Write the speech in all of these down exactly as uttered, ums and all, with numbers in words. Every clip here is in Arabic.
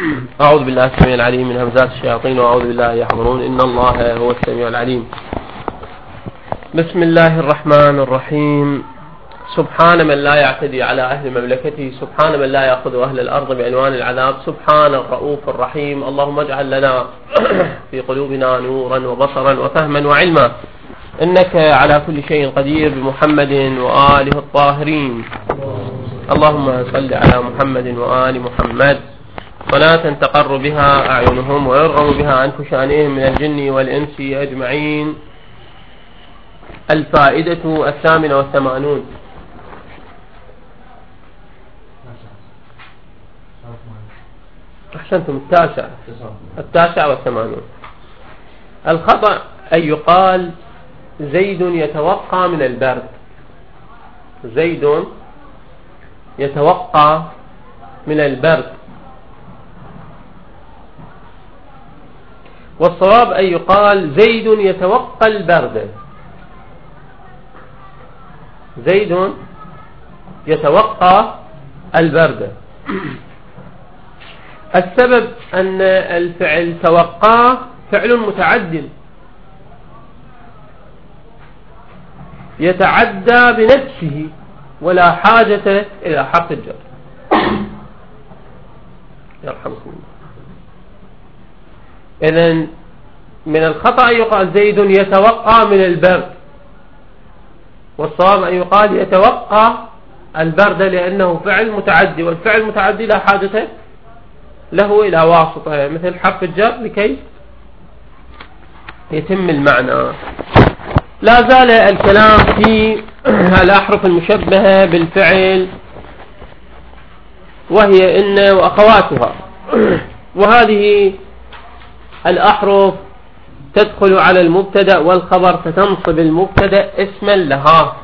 أعوذ بالله السميع العليم من همزات الشياطين وأعوذ بالله يحضرون. إن الله هو السميع العليم. بسم الله الرحمن الرحيم. سبحان من لا يعتدي على أهل مملكته، سبحان من لا يأخذ أهل الأرض بعنوان العذاب، سبحان الرؤوف الرحيم. اللهم اجعل لنا في قلوبنا نورا وبصرا وفهما وعلما، إنك على كل شيء قدير، بمحمد وآله الطاهرين. اللهم صل على محمد وآل محمد صلاة تقر بها أعينهم ويرغم بها أنف شانهم من الجن والإنس أجمعين. الفائدة الثامنة والثمانون. أحسنتم، التاسع التاسع والثمانون. الخطأ أن يقال زيد يتوقع من البرد، زيد يتوقع من البرد، والصواب أن يقال زيد يتوقع البرد، زيد يتوقع البرد. السبب أن الفعل توقع فعل متعد يتعدى بنفسه ولا حاجة إلى حرف الجر. يرحمكم الله. إذن من الخطأ أن يقال زيد يتوقع من البرد، والصواب أن يقال يتوقع البرد، لأنه فعل متعدي، والفعل المتعدي لا حاجة له إلى واسطة مثل حرف الجر لكي يتم المعنى. لا زال الكلام في الأحرف المشبهة بالفعل، وهي إن وأخواتها، وهذه الأحرف تدخل على المبتدأ والخبر، فتنصب المبتدأ اسما لها،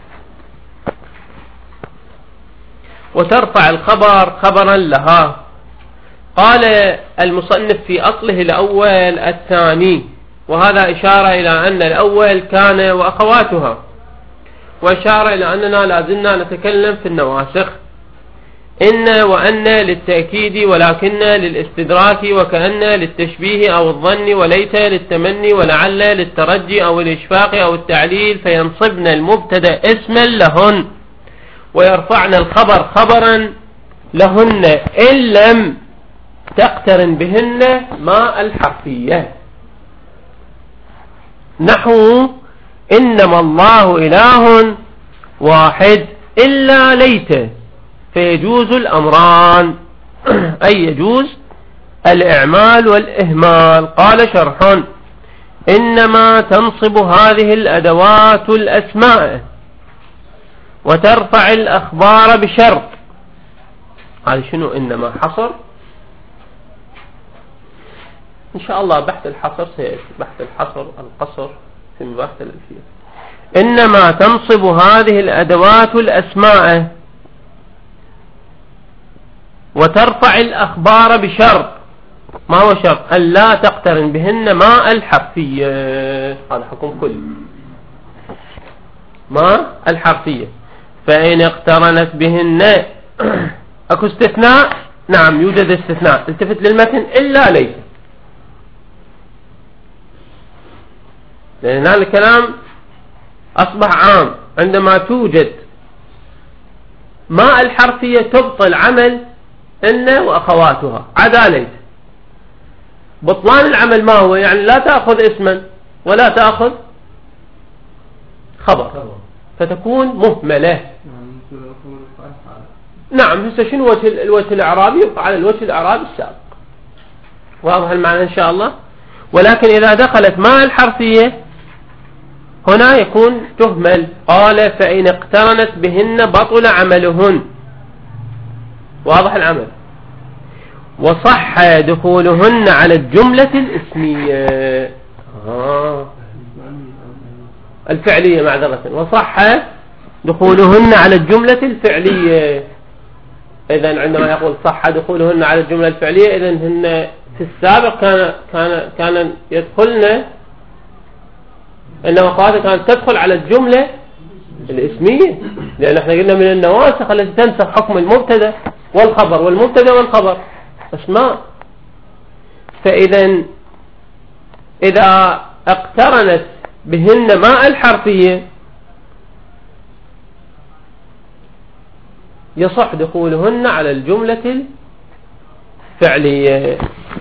وترفع الخبر خبرا لها. قال المصنف في أصله الأول الثاني، وهذا إشارة إلى أن الأول كان وأخواتها، وإشارة إلى أننا لازلنا نتكلم في النواسخ. إن وأن للتأكيد، ولكن للاستدراك، وكأن للتشبيه أو الظن، وليت للتمني، ولعل للترجي أو الإشفاق أو التعليل، فينصبن المبتدأ اسما لهن، ويرفعن الخبر خبرا لهن، إن لم تقترن بهن ما الحرفية، نحو إنما الله إله واحد إلا ليت، فيجوز الأمران، أي يجوز الإعمال والإهمال. قال شرح: إنما تنصب هذه الأدوات الأسماء وترفع الأخبار بشرط. هذا شنو؟ إنما حصر إن شاء الله. بحث الحصر سيأتي، بحث الحصر القصر في مباحث الألفية. إنما تنصب هذه الأدوات الأسماء وترفع الأخبار بشرط. ما هو شرط؟ أن لا تقترن بهن ما الحرفية. هذا حكم كل ما الحرفية. فإن اقترنت بهن، أكو استثناء؟ نعم يوجد استثناء. التفت للمتن: إلا ليس، لأن هذا الكلام أصبح عام. عندما توجد ما الحرفية تبطل عمل إن وأخواتها، عدا ليس. بطلان العمل ما هو؟ يعني لا تأخذ اسما ولا تأخذ خبر، فتكون مهملة. نعم. هسه شنو وجه الوجه الإعرابي؟ يبقى على الوجه الإعرابي السابق. واضح المعنى إن شاء الله. ولكن إذا دخلت ما الحرفية هنا يكون تهمل. قال: فإن اقترنت بهن بطل عملهن. واضح العمل. وصح دخولهن على الجملة الاسمية آه. الفعلية معذرة. وصح دخولهن على الجملة الفعلية. إذن عندما يقول صح دخولهن على الجملة الفعلية، إذن هن في السابق كان كان كان يدخلن، إنما أخواتها كانت تدخل على الجملة الاسمية، لأن احنا قلنا من النواسخ التي تنسخ حكم المبتدا والخبر، والمبتدا والخبر اسماء، فإذا إذا اقترنت بهن ما الحرفية يصح دخولهن على الجملة الفعلية.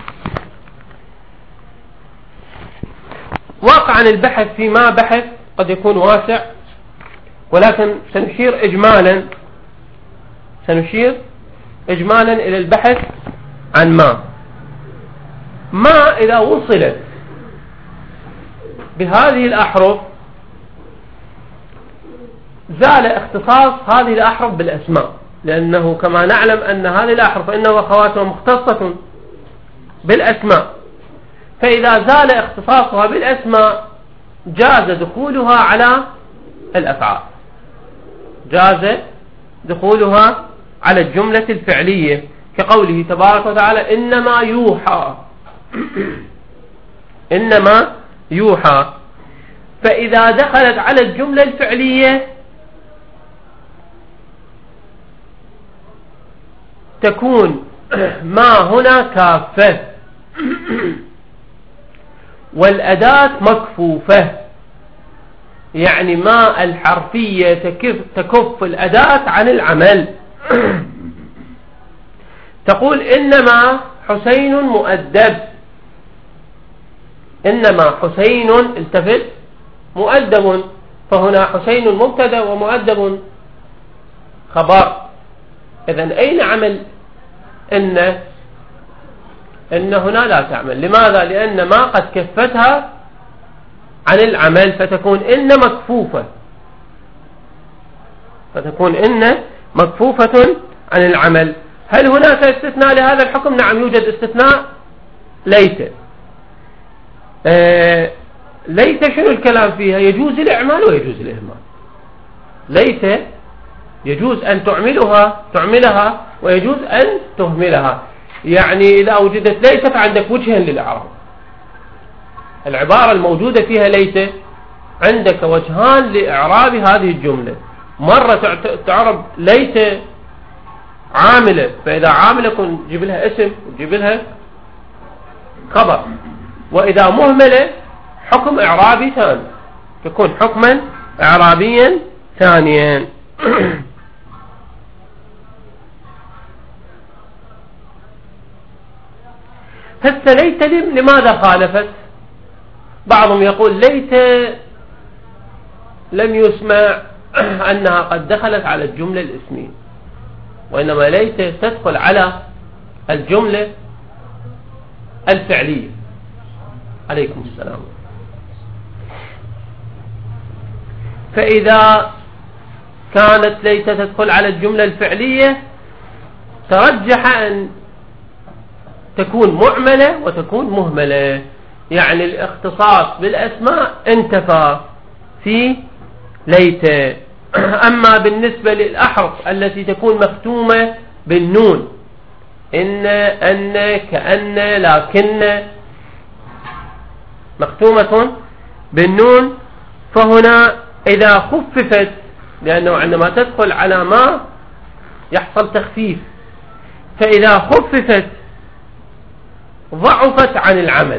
واقعا البحث في ما بحث قد يكون واسع، ولكن سنشير إجمالا سنشير إجمالا إلى البحث عن ما ما إذا وصلت بهذه الأحرف زال اختصاص هذه الأحرف بالأسماء، لأنه كما نعلم أن هذه الأحرف إنه وأخواتها مختصة بالأسماء، فإذا زال اختصاصها بالأسماء جاز دخولها على الأفعال، جاز دخولها على الجملة الفعلية، كقوله تبارك وتعالى إنما يوحى إنما يوحى. فإذا دخلت على الجملة الفعلية تكون ما هنا كافة والأداة مكفوفة، يعني ما الحرفية تكف, تكف الأداة عن العمل. تقول إنما حسين مؤدب، إنما حسين التفت مؤدب، فهنا حسين مبتدا ومؤدب خبر. إذن أين عمل إن إن هنا لا تعمل؟ لماذا؟ لأن ما قد كفتها عن العمل، فتكون إن مكفوفة فتكون إن مكفوفة عن العمل. هل هناك استثناء لهذا الحكم؟ نعم يوجد استثناء، ليت. آه ليت شنو الكلام فيها؟ يجوز الإعمال ويجوز الإهمال. ليت يجوز أن تعملها تعملها ويجوز أن تهملها، يعني إذا وجدت ليت فعندك وجهين للإعراب. العبارة الموجودة فيها ليت عندك وجهان لإعراب هذه الجملة، مرة تعرب ليت عاملة، فإذا عاملة كن تجيب لها اسم وتجيب لها خبر، وإذا مهملة حكم إعرابي ثاني، تكون حكما إعرابيا ثانيا. هسه ليت لماذا خالفت؟ بعضهم يقول ليت لم يسمع أنها قد دخلت على الجملة الاسمية، وإنما ليت تدخل على الجملة الفعلية. عليكم السلام. فإذا كانت ليت تدخل على الجملة الفعلية ترجح أن تكون معملة وتكون مهملة، يعني الاختصاص بالأسماء انتفى في ليت. أما بالنسبة للأحرف التي تكون مختومة بالنون، إن أن كأن لكن، مختومة بالنون، فهنا إذا خففت، لأنه عندما تدخل على ما يحصل تخفيف، فإذا خففت ضعفت عن العمل.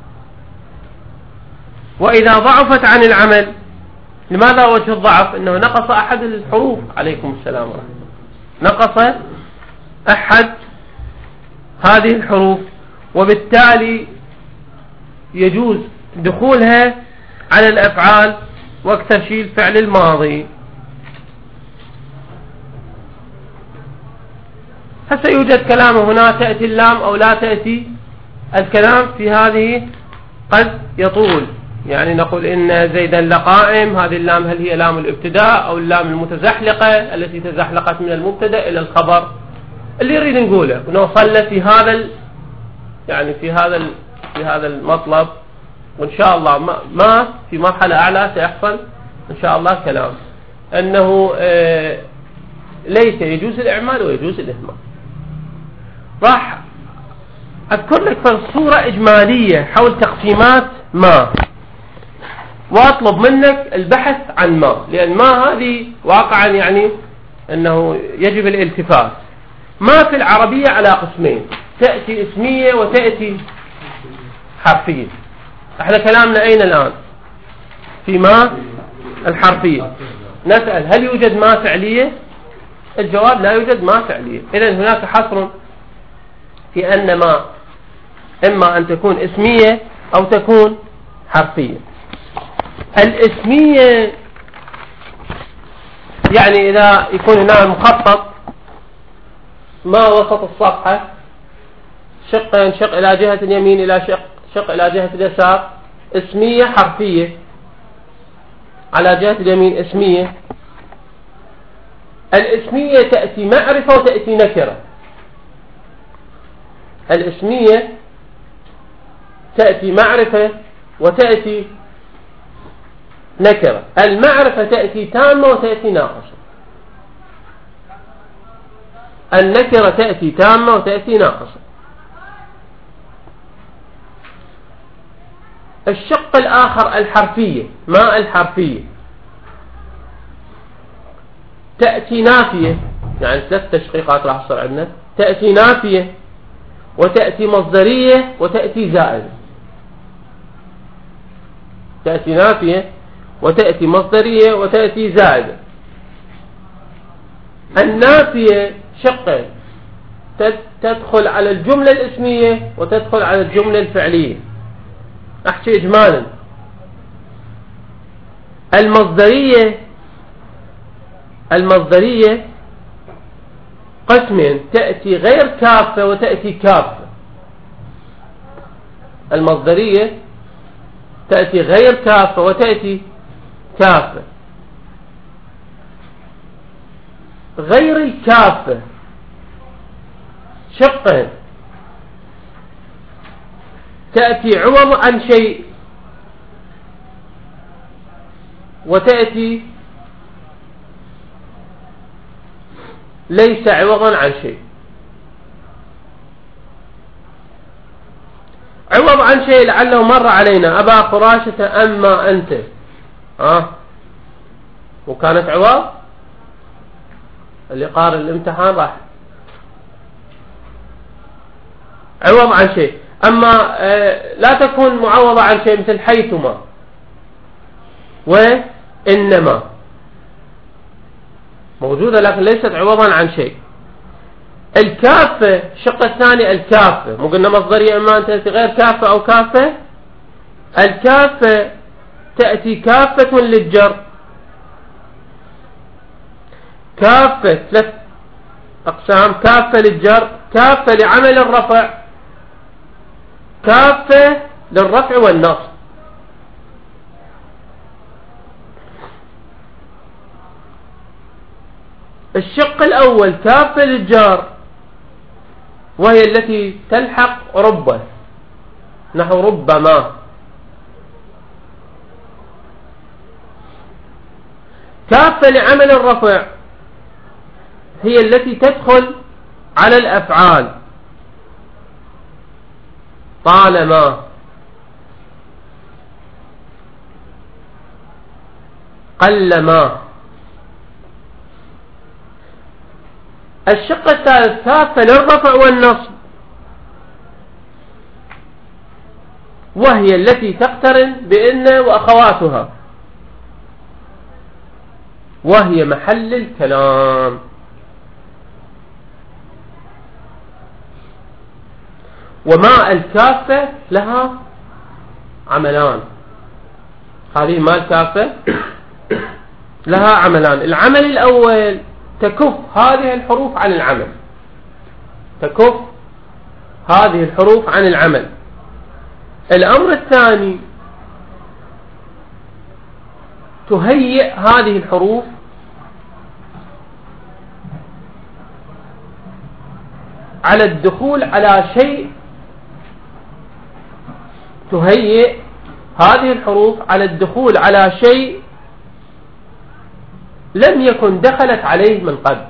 وإذا ضعفت عن العمل، لماذا وجه الضعف؟ إنه نقص أحد الحروف. عليكم السلام ورحمة الله. نقص أحد هذه الحروف، وبالتالي يجوز دخولها على الأفعال وأكثر شيء الفعل الماضي. هسه يوجد كلام هنا، تأتي اللام أو لا تأتي. الكلام في هذه قد يطول، يعني نقول إن زيدا لقائم، هذه اللام هل هي لام الابتداء أو اللام المتزحلقة التي تزحلقت من المبتدأ إلى الخبر؟ اللي يريد نقوله ونوصل له في هذا يعني في هذا في هذا المطلب، وإن شاء الله ما, ما في مرحلة أعلى سيحصل إن شاء الله كلام أنه آه ليس يجوز الإعمال ويجوز الإهمال. راح أذكر لك صورة إجمالية حول تقسيمات ما، وأطلب منك البحث عن ما، لأن ما هذه واقعا يعني أنه يجب الالتفات. ما في العربية على قسمين، تأتي اسمية وتأتي حرفية. احنا كلامنا أين الآن؟ في ما الحرفية. نسأل هل يوجد ما فعلية؟ الجواب لا يوجد ما فعلية. إذن هناك حصر في أن ما إما أن تكون اسمية أو تكون حرفية. الاسمية يعني إذا يكون هنا مخطط ما وسط الصفحة شقين، شق إلى جهة اليمين إلى شق شق إلى جهة اليسار، اسمية حرفية. على جهة اليمين اسمية. الاسمية تأتي معرفة وتأتي نكرة. الاسمية تأتي معرفة وتأتي نكرة. المعرفة تأتي تامة وتأتي ناقصة. النكرة تأتي تامة وتأتي ناقصة. الشق الآخر الحرفية. ما الحرفية تأتي نافية، يعني ثلاث تشقيقات راح تصير عندنا. تأتي نافية وتأتي مصدرية وتأتي زائدة. تأتي نافية وتأتي مصدرية وتأتي زائدة. النافية شقين، تدخل على الجملة الاسمية وتدخل على الجملة الفعلية. أحكي إجمالا. المصدرية المصدرية قسمين، تأتي غير كافة وتأتي كافة. المصدرية تأتي غير كافة وتأتي كافة. غير الكافة شقين، تأتي عوض عن شيء وتأتي ليس عوضا عن شيء. عوض عن شيء لعله مر علينا. أبا فراشة أما أنت آه. وكانت عوض اللي قارئ الامتحان راح عوض عن شيء. أما آه لا تكون معوضة عن شيء مثل حيثما وإنما موجودة لكن ليست عوضا عن شيء. الكافة الشق الثاني الكافة، مو قلنا مصدرية إما أن تأتي غير كافة أو كافة. الكافة تأتي كافة للجر. كافة ثلاث أقسام: كافة للجر، كافة لعمل الرفع، كافة للرفع والنصب. الشق الأول كافة للجار، وهي التي تلحق ربه، نحو ربما. كافة لعمل الرفع هي التي تدخل على الأفعال، طالما، قلما. الشق الثالث كافة للرفع والنصب، وهي التي تقترن بإن وأخواتها، وهي محل الكلام. وما الكافة لها عملان. هذه ما الكافة لها عملان. العمل الأول تكف هذه الحروف عن العمل، تكف هذه الحروف عن العمل. الأمر الثاني تهيئ هذه الحروف على الدخول على شيء، تهيئ هذه الحروف على الدخول على شيء لم يكن دخلت عليه من قبل.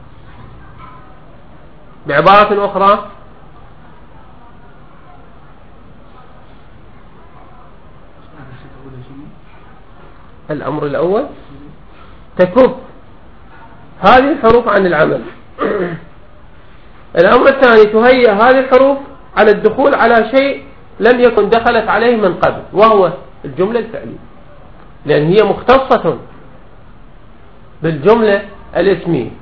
بعبارة أخرى، الأمر الأول تكف هذه الحروف عن العمل. الأمر الثاني تهيئ هذه الحروف على الدخول على شيء لم يكن دخلت عليه من قبل، وهو الجملة الفعلية، لأن هي مختصة بالجملة الاسمية.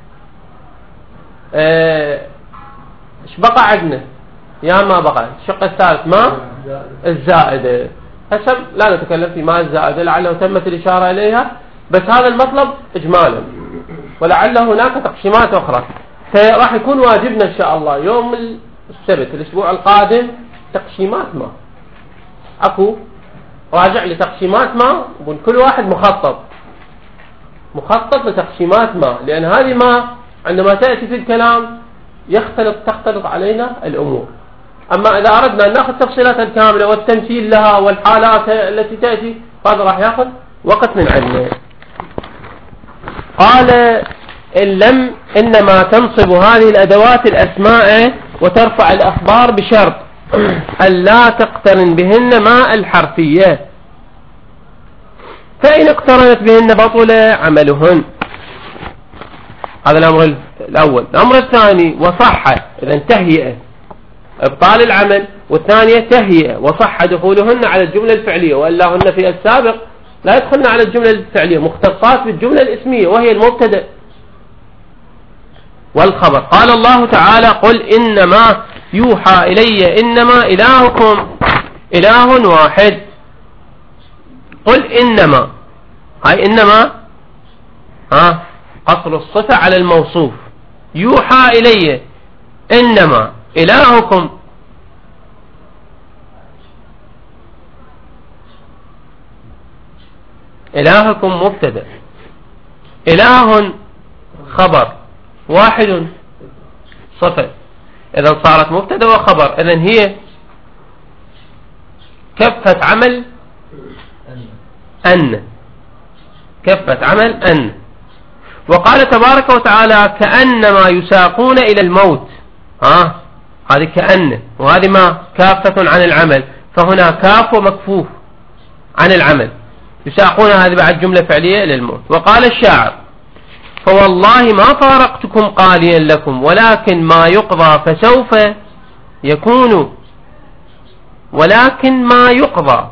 ايش بقى عندنا؟ يا ما بقى الشق الثالث ما الزائدة. هسه لا نتكلم في ما الزائدة، لعله تمت الإشارة إليها، بس هذا المطلب إجمالا، ولعل هناك تقسيمات أخرى. فراح يكون واجبنا إن شاء الله يوم السبت الأسبوع القادم تقسيمات ما، أكو راجع لتقسيمات ما، وكل واحد مخطط مخطط لتقسيمات ما، لأن هذه ما عندما تأتي في الكلام يختلط تختلط علينا الأمور. أما إذا أردنا أن نأخذ تفصيلات الكاملة والتمثيل لها والحالات التي تأتي، هذا راح يأخذ وقت من عندنا. قال إن لم إنما تنصب هذه الأدوات الأسماء وترفع الأخبار بشرط ألا تقترن بهن ما الحرفية، فإن اقترنت بهن بطل عملهن. هذا الأمر الأول. الأمر الثاني وصح، إذا تهيئة إبطال العمل، والثانية تهيئة وصح دخولهن على الجملة الفعلية، وإلا هن في السابق لا يدخلن على الجملة الفعلية، مختصات بالجملة الاسمية وهي المبتدأ والخبر. قال الله تعالى قل إنما يوحى إلي إنما إلهكم إله واحد. قل إنما، هاي إنما ها قصر الصفة على الموصوف. يوحى إلي إنما إلهكم، إلهكم مبتدأ، إله خبر، واحد صفة، إذا صارت مبتدأ وخبر، إذن هي كفة عمل أن، كفة عمل أن. وقال تبارك وتعالى كأنما يساقون إلى الموت، ها هذه كأن، وهذه ما كافة عن العمل، فهنا كاف ومكفوف عن العمل، يساقون هذه بعد جملة فعلية إلى الموت. وقال الشاعر فوالله ما فارقتكم قاليا لكم ولكن ما يقضى فسوف يكون، ولكن ما يقضى،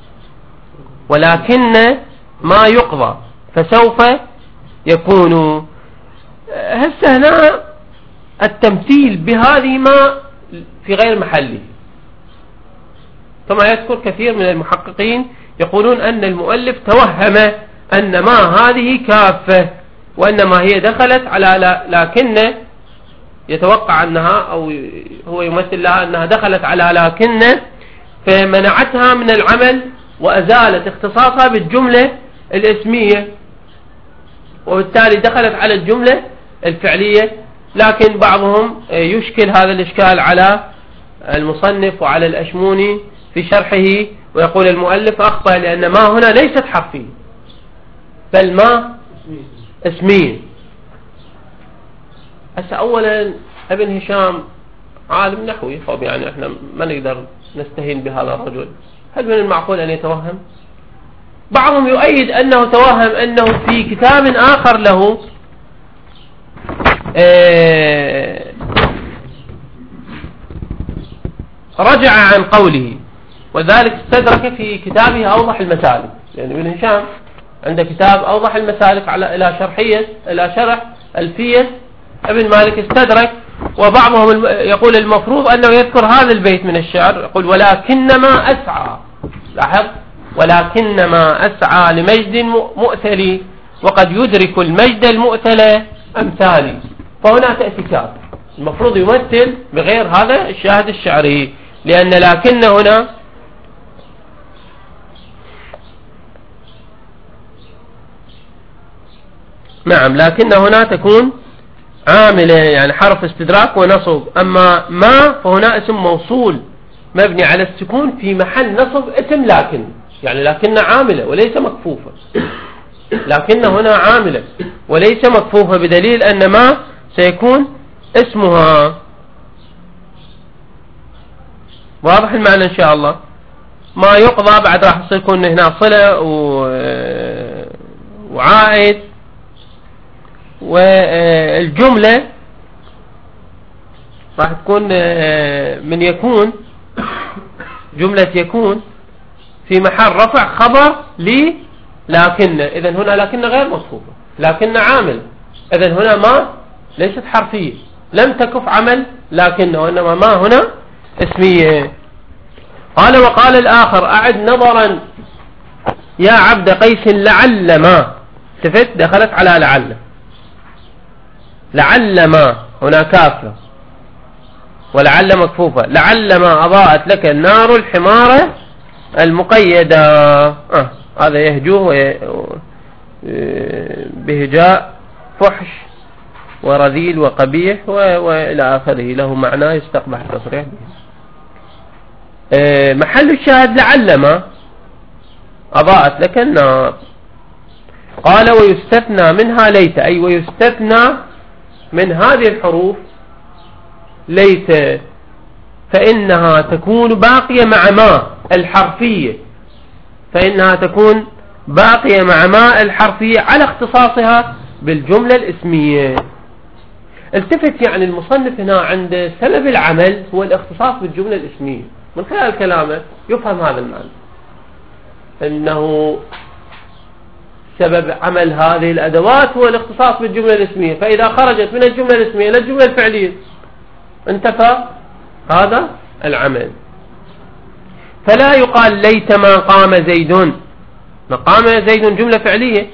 ولكن ما يقضى فسوف يكون. هسه هنا التمثيل بهذه ما في غير محله، كما يذكر كثير من المحققين يقولون أن المؤلف توهم أن ما هذه كافة، وإنما هي دخلت على لكن، يتوقع أنها أو هو يمثل لها أنها دخلت على لكن فمنعتها من العمل وأزالت اختصاصها بالجملة الاسمية، وبالتالي دخلت على الجملة الفعلية. لكن بعضهم يشكل هذا الإشكال على المصنف وعلى الأشموني في شرحه، ويقول المؤلف أخطأ لأن ما هنا ليست حرفية بل ما اسمية. هسه أولا ابن هشام عالم نحوي، طب يعني احنا ما نقدر نستهين بهذا الرجل، هل من المعقول أن يتوهم؟ بعضهم يؤيد أنه توهم أنه في كتاب آخر له اه رجع عن قوله، وذلك استدرك في كتابه أوضح المسالك، يعني ابن هشام عنده كتاب أوضح المسالك على إلى شرحية إلى شرح ألفية ابن مالك، استدرك. وبعضهم يقول المفروض أنه يذكر هذا البيت من الشعر، يقول ولكنما أسعى، لاحظ ولكنما أسعى لمجد مؤثل وقد يدرك المجد المؤثل أمثالي. فهنا تأتي كاف، المفروض يمثل بغير هذا الشاهد الشعري، لأن لكن هنا نعم لكن هنا تكون عاملة يعني حرف استدراك ونصب. أما ما فهنا اسم موصول مبني على السكون في محل نصب اسم لكن، يعني لكن عاملة وليس مكفوفة، لكن هنا عاملة وليس مكفوفة، بدليل أن ما سيكون اسمها. واضح المعنى إن شاء الله. ما يقضى بعد راح يصير يكون هنا صلة وعائد، والجملة راح تكون من يكون جملة يكون في محل رفع خبر لي لكن. إذن هنا لكن غير مصفوفة، لكن عامل. إذن هنا ما ليست حرفية، لم تكف عمل لكن، وإنما ما هنا اسمية. قال وقال الآخر أعد نظرا يا عبد قيس لعل ما. التفت دخلت على لعل، لعل ما هنا كافة ولعل مكفوفة. لعل ما أضاءت لك النار الحمارة المقيدة. آه. هذا يهجوه بهجاء فحش ورذيل وقبيح وإلى آخره، له معنى يستقبح التصريح به. محل الشاهد لعل ما أضاءت لك النار. قال ويستثنى منها ليت، أي ويستثنى من هذه الحروف ليت، فإنها تكون باقية مع ما الحرفية، فإنها تكون باقية مع ما الحرفية على اختصاصها بالجملة الاسمية. التفت يعني المصنف هنا عند سبب العمل هو الاختصاص بالجملة الاسمية. من خلال كلامه يفهم هذا المعنى، أنه سبب عمل هذه الأدوات هو الاختصاص بالجملة الاسمية، فإذا خرجت من الجملة الاسمية إلى الجملة الفعلية انتفى هذا العمل. فلا يقال ليت ما قام زيد، ما قام زيد جملة فعلية،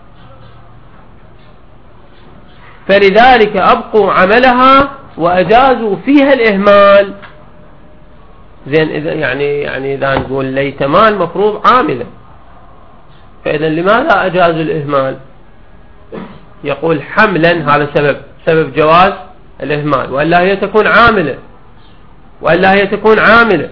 فلذلك أبقوا عملها وأجازوا فيها الإهمال. زين إذا يعني يعني إذا نقول ليت ما المفروض عاملة، فإذا لماذا أجازوا الإهمال؟ يقول حملا، هذا سبب سبب جواز الإهمال، وإلا هي تكون عاملة، وإلا هي تكون عاملة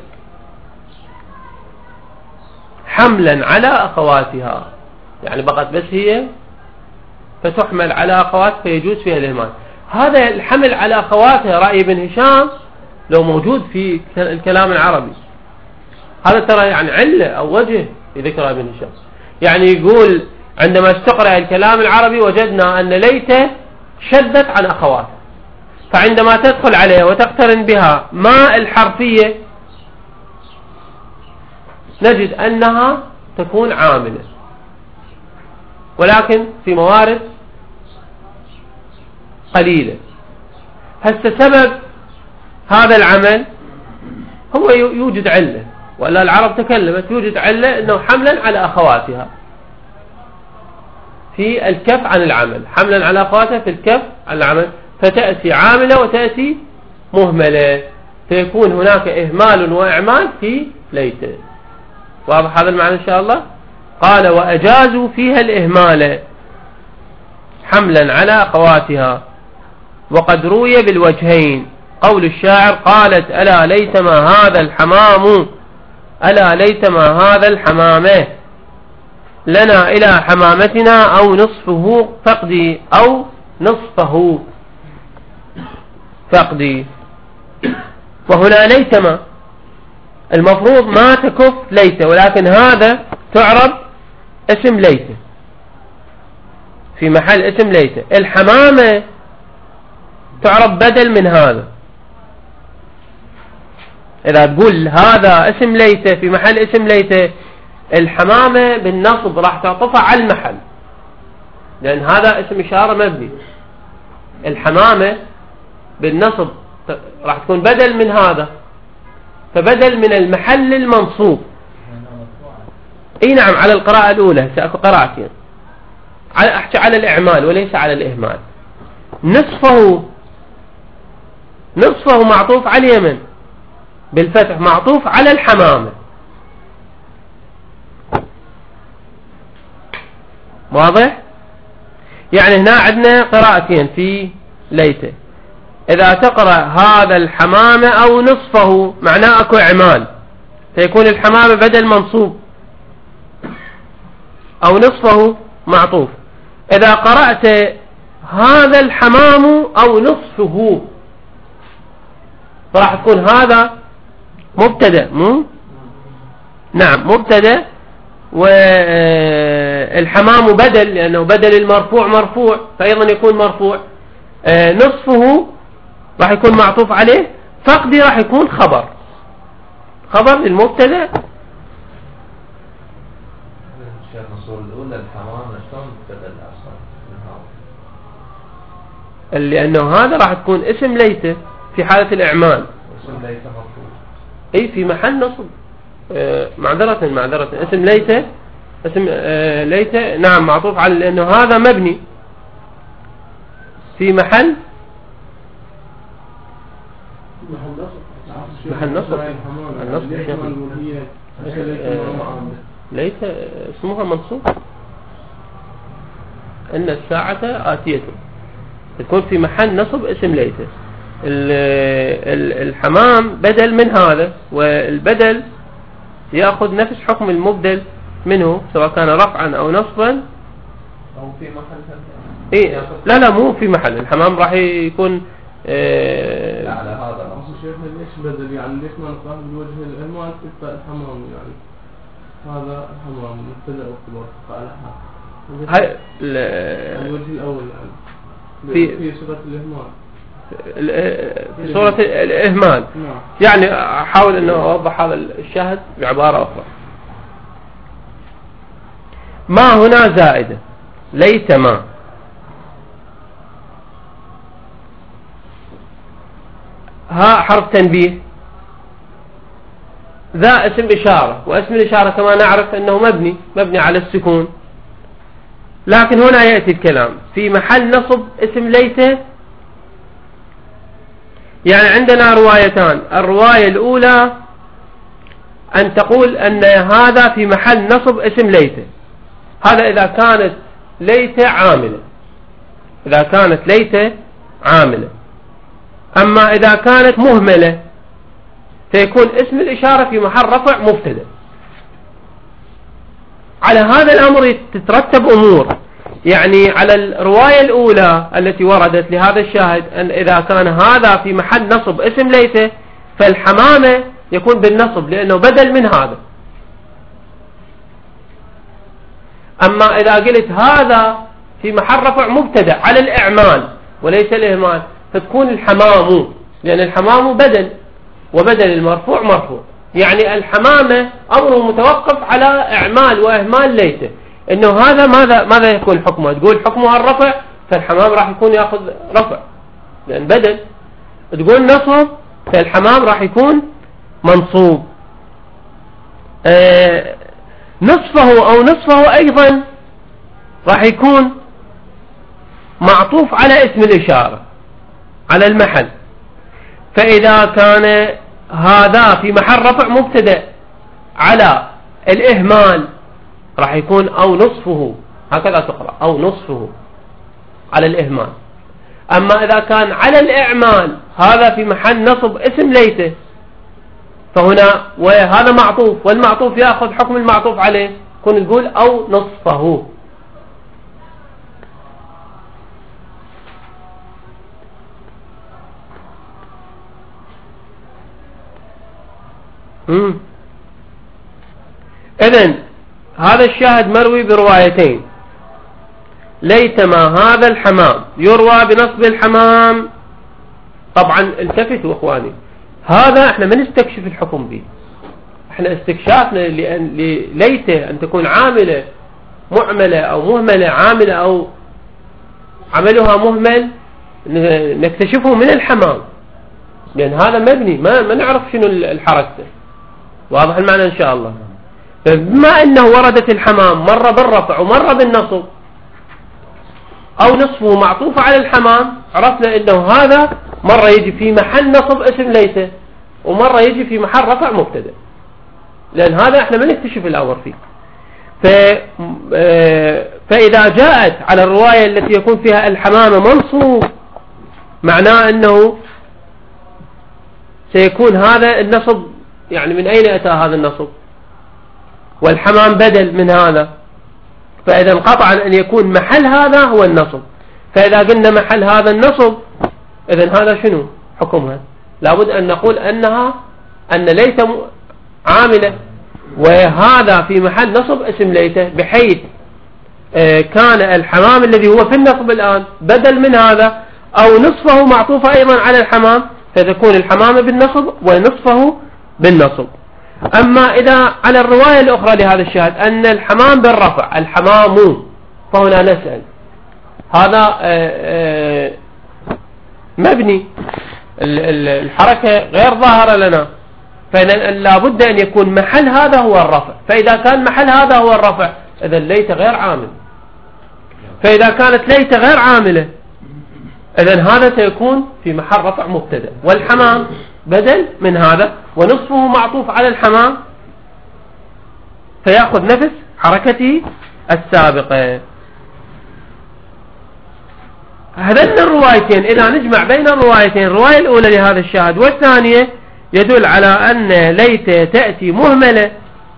حملا على أخواتها، يعني بقت بس هي فتحمل على أخوات فيجوز فيها الإهمال. هذا الحمل على أخواتها رأي ابن هشام لو موجود في الكلام العربي، هذا ترى يعني علة أو وجه في ذكر ابن هشام. يعني يقول عندما استقرأ الكلام العربي وجدنا أن ليت شدت عن أخواتها، فعندما تدخل عليها وتقترن بها ما الحرفية نجد أنها تكون عاملة، ولكن في موارد قليلة. هسه سبب هذا العمل هو يوجد علة، ولا العرب تكلمت يوجد علة أنه حملا على أخواتها في الكف عن العمل، حملا على أخواتها في الكف عن العمل، فتأتي عاملة وتأتي مهملة، فيكون هناك إهمال وإعمال في ليت. واضح هذا المعنى إن شاء الله؟ قال وأجازوا فيها الإهمال حملا على أخواتها. وقد روي بالوجهين قول الشاعر قالت ألا ليتما هذا الحمام، ألا ليتما هذا الحمامه لنا إلى حمامتنا أو نصفه فقدي، أو نصفه فقدي. وهنا ليتما المفروض ما تكف ليت، ولكن هذا تعرب اسم ليت في محل اسم ليت. الحمامة تعرب بدل من هذا، إذا تقول هذا اسم ليت في محل اسم ليت، الحمامة بالنصب راح تعطفها على المحل، لأن هذا اسم إشارة مبني. الحمامة بالنصب راح تكون بدل من هذا، فبدل من المحل المنصوب. اي نعم، على القراءة الأولى سأكون قراءتين، أحكي على الإعمال وليس على الإهمال. نصفه، نصفه معطوف على اليمن بالفتح، معطوف على الحمامة. واضح؟ يعني هنا عندنا قراءتين في ليته. إذا تقرأ هذا الحمامة أو نصفه معناه أكو إعمال، فيكون الحمامة بدل منصوب أو نصفه معطوف. إذا قرأت هذا الحمام أو نصفه فراح تكون هذا مبتدأ، مو نعم مبتدأ، والحمام بدل لأنه بدل المرفوع مرفوع، فأيضا يكون مرفوع. نصفه راح يكون معطوف عليه، فقدي راح يكون خبر. خبر للمبتدا. لأنه هذا راح تكون اسم ليت في حالة الإعمال. اسم ليت مرفوع. أي في محل نصب. آه معذرة معذرة اسم ليت اسم آه ليت نعم معطوف على لأنه هذا مبني في محل محل نصب. النصب ليت اسمها منصوب. إن الساعة آتية تكون في محل نصب اسم ليت. الحمام بدل من هذا، والبدل يأخذ نفس حكم المبدل منه سواء كان رفعا أو نصبا أو في محل. إيه لا لا مو في محل. الحمام راح يكون آه لا على هذا نص شيخنا ليش بدل يعني ليش ما نقال بوجه الإهمال في الحمام يعني هذا الحمام مبتدأ وخبر فعلها هاي الوجه الأول يعني في في صورة الإهمال في صورة الإهمال. يعني أحاول أنه أوضح هذا الشاهد بعبارة أخرى. ما هنا زائدة ليت ما ها حرف تنبيه. ذا اسم إشارة، واسم الإشارة كما نعرف أنه مبني مبني على السكون. لكن هنا يأتي الكلام في محل نصب اسم ليت. يعني عندنا روايتان. الرواية الأولى أن تقول أن هذا في محل نصب اسم ليت. هذا إذا كانت ليت عاملة، إذا كانت ليت عاملة. أما إذا كانت مهملة فيكون اسم الإشارة في محل رفع مبتدأ. على هذا الأمر تترتب أمور. يعني على الرواية الأولى التي وردت لهذا الشاهد أن إذا كان هذا في محل نصب اسم ليس فالحمامة يكون بالنصب لأنه بدل من هذا. أما إذا قلت هذا في محل رفع مبتدأ على الإعمال وليس الإهمال فتكون الحمام، لأن الحمام بدل وبدل المرفوع مرفوع. يعني الحمامة أمره متوقف على إعمال وإهمال ليته. إنه هذا ماذا ماذا يكون حكمه؟ تقول حكمها الرفع فالحمام راح يكون يأخذ رفع لأن بدل. تقول نصب فالحمام راح يكون منصوب. آه نصفه أو نصفه أيضا راح يكون معطوف على اسم الإشارة على المحل. فإذا كان هذا في محل رفع مبتدأ على الإهمال راح يكون أو نصفه، هكذا تقرأ أو نصفه على الإهمال. أما إذا كان على الإعمال هذا في محل نصب اسم ليته فهنا وهذا معطوف والمعطوف يأخذ حكم المعطوف عليه كن تقول أو نصفه. إذن هذا الشاهد مروي بروايتين. ليتما هذا الحمام يروى بنصب الحمام. طبعا التفتوا اخواني، هذا احنا ما نستكشف الحكم به، احنا استكشافنا لأن ليت ان تكون عاملة معملة او مهملة عاملة او عملها مهمل نكتشفه من الحمام، لأن هذا مبني ما, ما نعرف شنو الحركة. واضح المعنى إن شاء الله. فبما أنه وردت الحمام مرة بالرفع ومرة بالنصب أو نصفه معطوف على الحمام عرفنا أنه هذا مرة يجي في محل نصب اسم ليس ومرة يجي في محل رفع مبتدأ، لأن هذا احنا ما نكتشف الأمر فيه. فإذا جاءت على الرواية التي يكون فيها الحمام منصوب معناه أنه سيكون هذا النصب. يعني من أين أتى هذا النصب؟ والحمام بدل من هذا، فإذا قطعا أن يكون محل هذا هو النصب. فإذا قلنا محل هذا النصب إذن هذا شنو حكمها؟ لابد أن نقول أنها أن ليت عاملة وهذا في محل نصب اسم ليت، بحيث كان الحمام الذي هو في النصب الآن بدل من هذا أو نصفه معطوف أيضا على الحمام، فتكون الحمام بالنصب ونصفه بالنصب. أما إذا على الرواية الأخرى لهذا الشاهد أن الحمام بالرفع الحمام، فهنا نسأل هذا مبني، الحركة غير ظاهرة لنا، فلا بد أن يكون محل هذا هو الرفع. فإذا كان محل هذا هو الرفع إذا ليت غير عامل، فإذا كانت ليت غير عاملة إذا هذا سيكون في محل رفع مبتدأ، والحمام بدل من هذا ونصفه معطوف على الحمام فيأخذ نفس حركته السابقة. هذين الروايتين إذا نجمع بين الروايتين، الرواية الأولى لهذا الشاهد والثانية يدل على أن ليت تأتي مهملة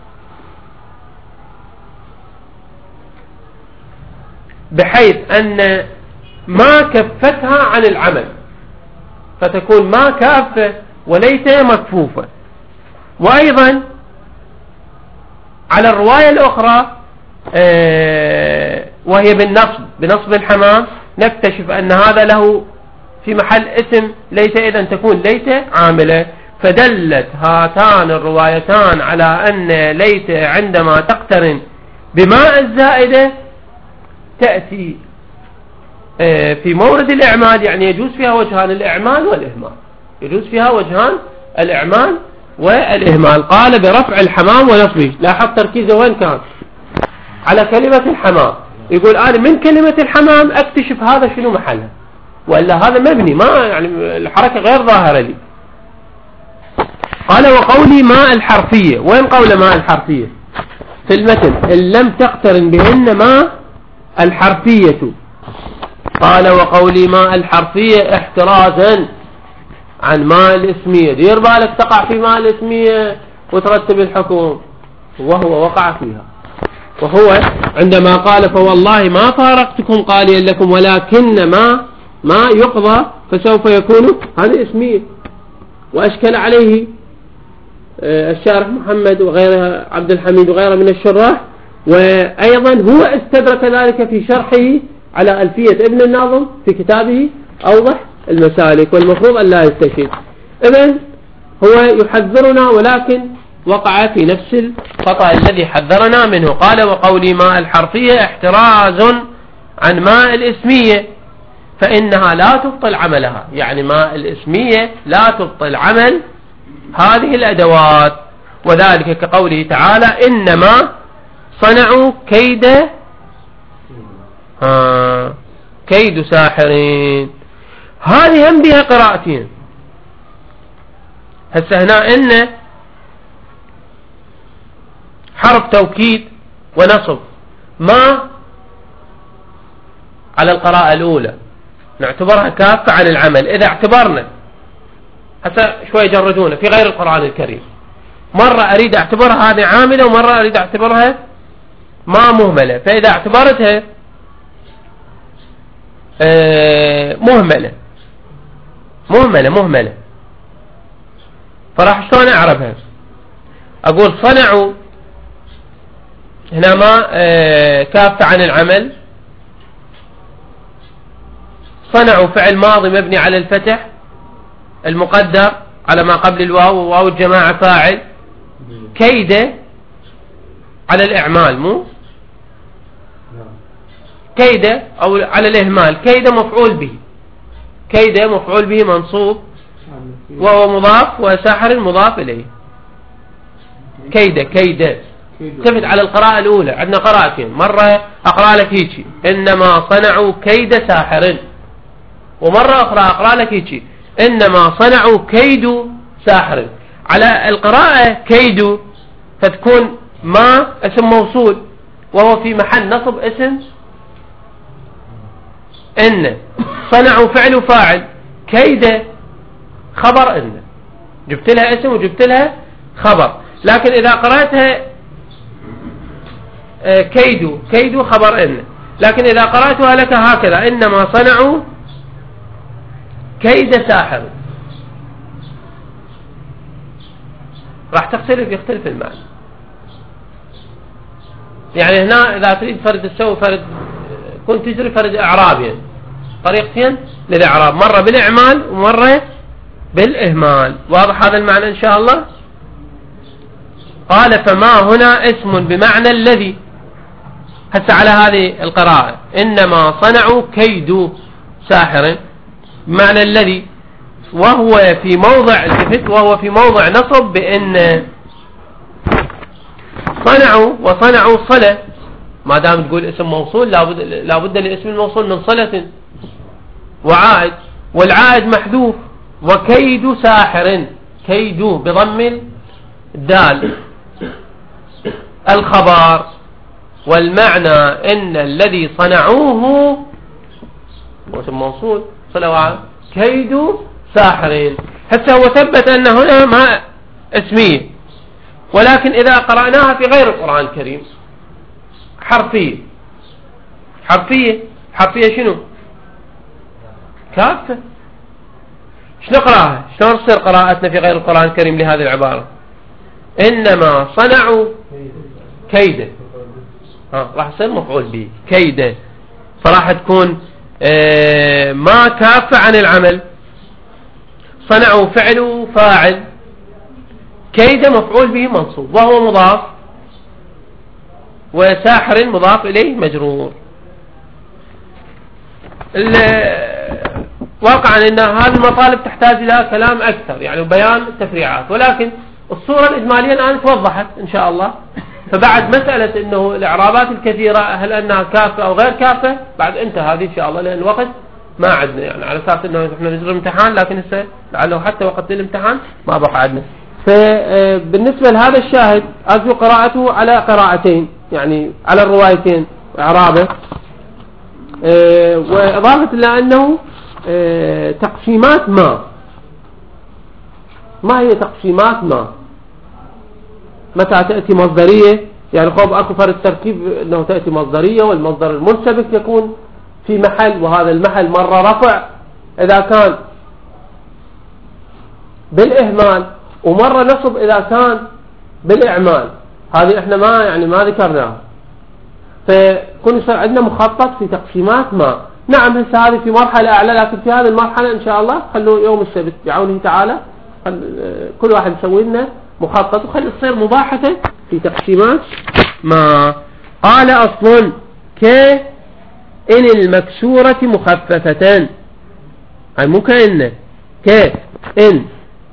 بحيث أن ما كفتها عن العمل، فتكون ما كافة وليت مكفوفة. وأيضا على الرواية الأخرى وهي بالنصب بنصب الحمام نكتشف أن هذا له في محل اسم ليت، إذن تكون ليت عاملة. فدلت هاتان الروايتان على أن ليت عندما تقترن بماء الزائدة تأتي في مورد الإعمال، يعني يجوز فيها وجهان الإعمال والإهمال، يجوز فيها وجهان الإعمال والإهمال. قال برفع الحمام ونصبه، لاحظ تركيزه وين كان على كلمة الحمام، يقول أنا من كلمة الحمام أكتشف هذا شنو محلها، وإلا هذا مبني ما يعني الحركة غير ظاهرة لي. قال وقولي ماء الحرفية، وين قول ماء الحرفية في المتن؟ إن لم تقترن بهن ماء الحرفية. قال وقولي ماء الحرفية احترازا عن ماء الاسمية، دير بالك تقع في ماء الاسمية وترتب الحكم، وهو وقع فيها. وهو عندما قال فوالله ما فارقتكم قاليا لكم ولكن ما ما يقضى فسوف يكون هذه اسمية. وأشكل عليه الشارح محمد وغيره عبد الحميد وغيره من الشراح، وأيضا هو استدرك ذلك في شرحه على ألفية ابن الناظم في كتابه أوضح المسالك، والمفروض أن لا يستشهد. إذن هو يحذرنا ولكن وقع في نفس الخطأ الذي حذرنا منه. قال وقولي ماء الحرفية احتراز عن ماء الاسمية فإنها لا تبطل عملها، يعني ماء الاسمية لا تبطل عمل هذه الأدوات. وذلك كقوله تعالى إنما صنعوا كيد آه كيد ساحرين، هذه هم بها قراءتين. هسه هنا إن حرف توكيد ونصب ما على القراءة الأولى نعتبرها كافة عن العمل. إذا اعتبرنا هسه شوي يجردونه في غير القرآن الكريم، مرة أريد أعتبرها هذه عاملة ومرة أريد أعتبرها ما مهملة. فإذا اعتبرتها آه مهملة مهملة مهملة فراح شلون أعرفها؟ أقول صنعوا هنا ما آه كافة عن العمل، صنعوا فعل ماضي مبني على الفتح المقدر على ما قبل الواو، وواو الجماعة فاعل، كيد على الإعمال مو كيد أو على الإهمال، كيد مفعول به، كيد مفعول به منصوب وهو مضاف وساحر مضاف إليه. كيد كيد تفت على القراءة الأولى. عندنا قراءتين، مرة أقرأ لك هيك إنما صنعوا كيد ساحر، ومرة أخرى أقرأ لك هيك إنما صنعوا كيد ساحر. على القراءة كيد فتكون ما اسم موصول وهو في محل نصب اسم إن، صنعوا فعل فاعل، كيد خبر إن، جبت لها اسم وجبت لها خبر. لكن إذا قرأتها كيد كيد خبر إن، لكن إذا قرأتها لك هكذا إنما صنعوا كيد ساحر راح تختلف يختلف المعنى. يعني هنا إذا تريد فرد تسوي فرد كنت تجري فرد إعرابين، طريقتين للإعراب، مرة بالإعمال ومرة بالإهمال. واضح هذا المعنى إن شاء الله؟ قال فما هنا اسم بمعنى الذي. هسه على هذه القراءة إنما صنعوا كيد ساحر بمعنى الذي، وهو في موضع التفت وهو في موضع نصب بأن صنعوا وصنعوا صلة، ما دام تقول اسم موصول لابد, لابد لاسم الموصول من صلة وعائد، والعائد محذوف. وكيد ساحر، كيد بضم الدال الخبر، والمعنى ان الذي صنعوه اسم موصول صلة وعائد كيد ساحرين. حتى هو ثبت ان هنا ما اسمية، ولكن اذا قرأناها في غير القرآن الكريم حرفية. حرفية حرفية شنو؟ كافة. شنو نقرأها؟ شلون تصير قراءتنا في غير القرآن الكريم لهذه العبارة؟ إنما صنعوا كيدا، ها راح يصير مفعول به كيدا، فراح تكون اه ما كافة عن العمل. صنعوا فعل فاعل، كيدا مفعول به منصوب وهو مضاف، وساحر مضاف إليه مجرور. واقعا ان هذه المطالب تحتاج الى كلام اكثر يعني وبيان التفريعات، ولكن الصورة الاجمالية الان توضحت ان شاء الله. فبعد مسألة انه الاعرابات الكثيرة هل انها كافة او غير كافة بعد انتهى هذه ان شاء الله، لان الوقت ما عندنا يعني على اساس انه احنا نجري امتحان، لكن هسه لعله حتى وقت الامتحان ما بقى عندنا. فبالنسبة لهذا الشاهد ارجو قراءته على قراءتين يعني على الروايتين اعرابه، واضافة الى انه تقسيمات ما. ما هي تقسيمات ما؟ متى تأتي مصدرية يعني خوب اكو فرق تركيب انه تأتي مصدرية والمصدر المنسبك يكون في محل، وهذا المحل مرة رفع اذا كان بالاهمال، ومرة نصب اذا كان بالاعمال. هذه احنا ما يعني ما ذكرناها، فكون يصير عندنا مخطط في تقسيمات ما. نعم هسه هذه في مرحلة أعلى، لكن في هذه المرحلة إن شاء الله خلوا يوم السبت بعونه تعالى كل واحد يسوي لنا مخطط وخلي تصير مباحثة في تقسيمات ما. قال أصل ك إن المكسورة مخففتان، أي مو كأن ك إن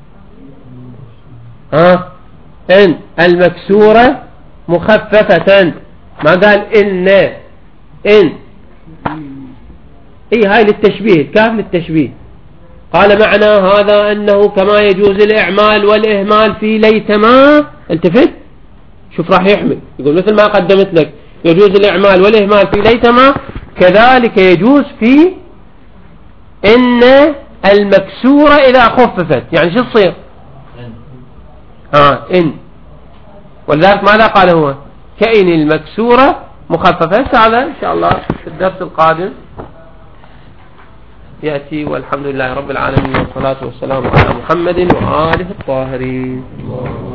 ها إن المكسورة مخففتان، ما قال إن إن اي هاي للتشبيه، الكاف للتشبيه. قال معنى هذا انه كما يجوز الاعمال والاهمال في ليتما، التفت شوف راح يحمل يقول مثل ما قدمت لك يجوز الاعمال والاهمال في ليتما، كذلك يجوز في ان المكسورة اذا خففت. يعني شو تصير؟ اه ان، ولذلك ماذا قال هو؟ كأن المكسورة مخففة. هذا ان شاء الله في الدرس القادم يأتي، والحمد لله رب العالمين والصلاة والسلام على محمد وآله الطاهرين.